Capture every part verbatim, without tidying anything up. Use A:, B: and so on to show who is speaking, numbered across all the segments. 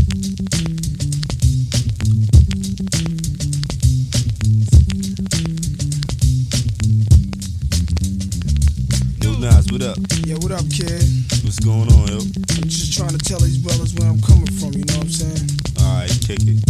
A: Yo, Nas, what up?
B: Yeah, what up, kid?
A: What's going on, yo?
B: I'm just trying to tell these brothers where I'm coming from, you know what I'm saying?
A: Alright, kick it.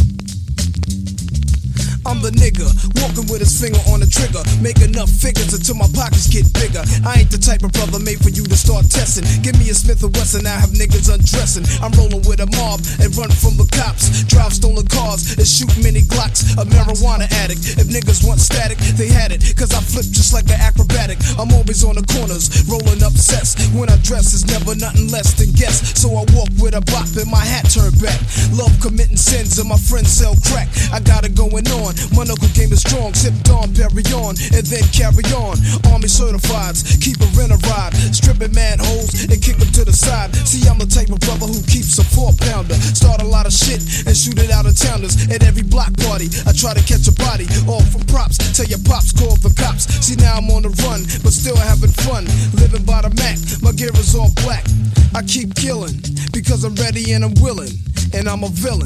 B: I'm the nigga, walking with his finger on the trigger. Make enough figures until my pockets get bigger. I ain't the type of brother made for you to start testing. Give me a Smith and Wesson, I have niggas undressing. I'm rolling with a mob and run from the cops. Drive stolen cars and shoot many Glocks. A marijuana addict, if niggas want static, they had it. Cause I flip just like an acrobatic. I'm always on the corners, rolling up sets. When I dress is never nothing less than guess. So I walk with a bop and my hat turned back. Love committing sins and my friends sell crack. I got it going on. My knuckle game is strong, sipped on, carry on, and then carry on. Army certifieds, keep a rent a ride, stripping manholes and kick them to the side. See, I'm the type of brother who keeps a four pounder. Start a lot of shit and shoot it out of towners. At every block party, I try to catch a body. All for props, tell your pops, call the cops. See, now I'm on the run, but still having fun. Living by the Mac, my gear is all black. I keep killing, because I'm ready and I'm willing, and I'm a villain.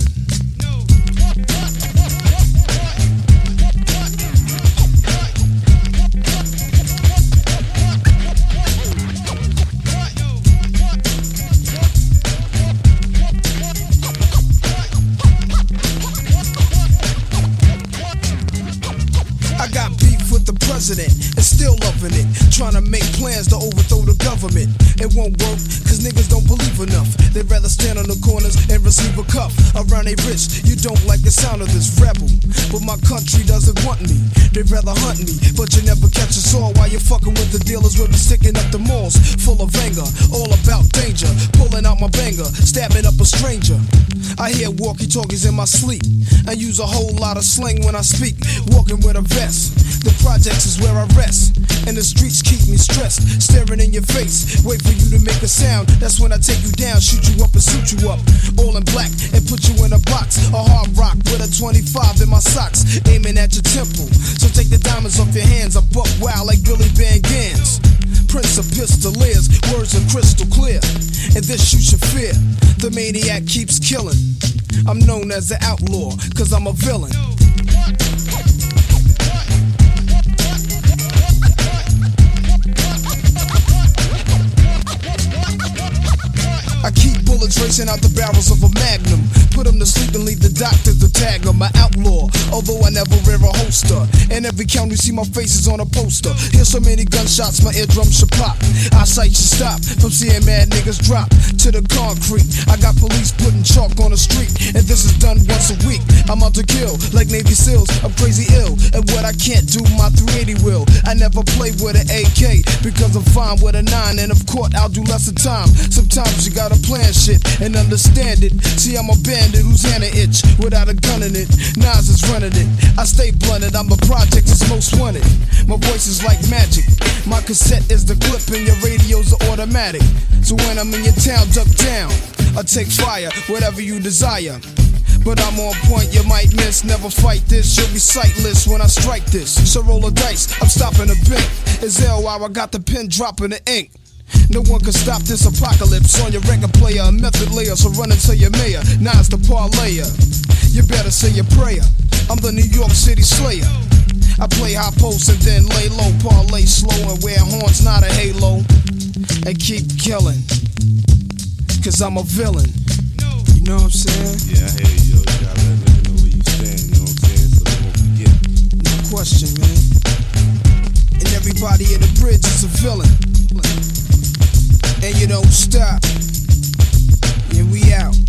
B: I got beef with the president and still loving it. Trying to make plans to overthrow the government. It won't work, cause niggas don't believe enough. They'd rather stand on the corners and receive a cuff around they wrist. You don't like the sound of this rebel, but my country doesn't want me. They'd rather hunt me, but you never catch us all. While you're fucking with the dealers, we'll be sticking up the malls. Full of anger, all about danger. Pulling out my banger, stabbing up a stranger. I hear walkie-talkies in my sleep. I use a whole lot of slang when I speak. Walking with a vest. The projects is where I rest, and the streets keep me stressed. Staring in your face, wait for you to make a sound. That's when I take you down, shoot you up and suit you up. All in black and put you in a box. A hard rock with a twenty-five in my socks, aiming at your temple. So take the diamonds off your hands. I buck wild like Billy Van Gans. Prince of Pistoliers, words are crystal clear, and this you should fear. The maniac keeps killing. I'm known as the outlaw, cause I'm a villain. I keep bullets racing out the barrels of a magnum. Put them to sleep and leave the doctors to tag them. My outlaw, although I never wear a holster. In every county you see my face is on a poster. Hear so many gunshots my eardrum should pop. Eyesight should stop from seeing mad niggas drop to the concrete. I got police putting chalk on the street, and this is done once a week. I'm out to kill like Navy SEALs. I'm crazy ill, and what I can't do my three eighty will. I never play with an A K because I'm fine with a nine, and of course I'll do less of time. Sometimes you gotta plan shit and understand it. See, I'm a bandit whose hand it itch without a gun in it. Nas is running it. I stay blunted. I'm a project that's most wanted. My voice is like magic. My cassette is the clip and your radio's the automatic. So when I'm in your town, duck down. I take fire, whatever you desire. But I'm on point, you might miss. Never fight this, you'll be sightless when I strike this. So roll the dice, I'm stopping the bank. It's L while I got the pen dropping the ink. No one can stop this apocalypse on your record player. A method layer, so run into your mayor. Nas the parlayer. You better say your prayer. I'm the New York City Slayer. I play high post and then lay low. Parlay slow and wear horns, not a halo. And keep killing, cause I'm a villain. You know what I'm saying?
A: Yeah, I hear you, yo. You gotta let niggas know where you stand, you know what I'm saying? So they won't forget.
B: No question, man. And everybody in the bridge is a villain. And you don't stop. And we out.